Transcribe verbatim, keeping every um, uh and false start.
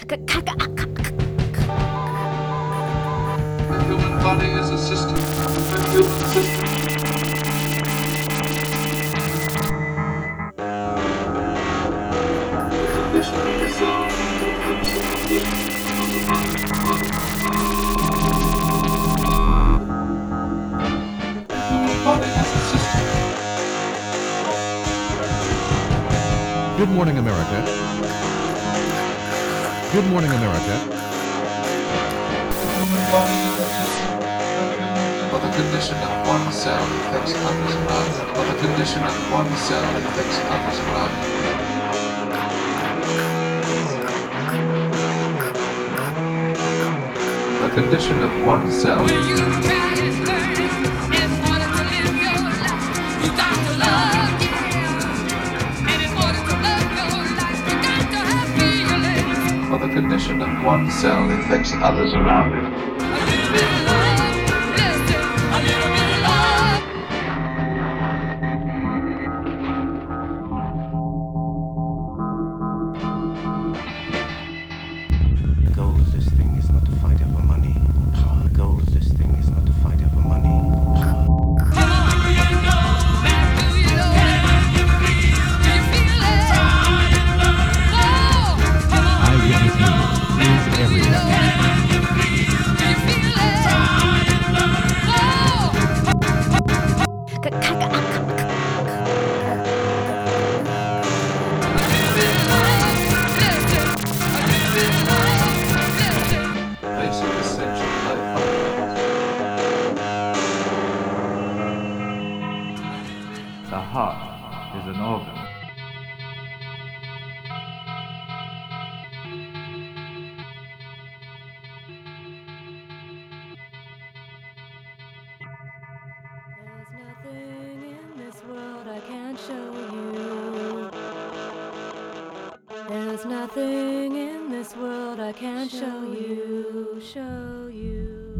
The human body is a system, a human system. The condition of the soul comes from the condition of the body. The human body is a system. Good morning, America. Good morning, America. For the condition of one cell affects others around it. For the condition of one cell affects others around it. The condition of one cell. Will you try and learn in order to live your life? You got to love, yeah. And in order to love your life, you got to have feelings. For the condition of one cell affects others around it. A little bit of love, listen, a little bit of love. The goal of this thing is not to fight over money. The goal of this thing is not to fight over money. Come on, do you know? Back, do you know? Can you feel? Do you feel it? Oh, come on. Eyewitness News is everywhere. Do you feel it? Basic essential life fundamentals. The heart is an organ. There's nothing in this world I can't show you. There's nothing in this world I can't show you, show you.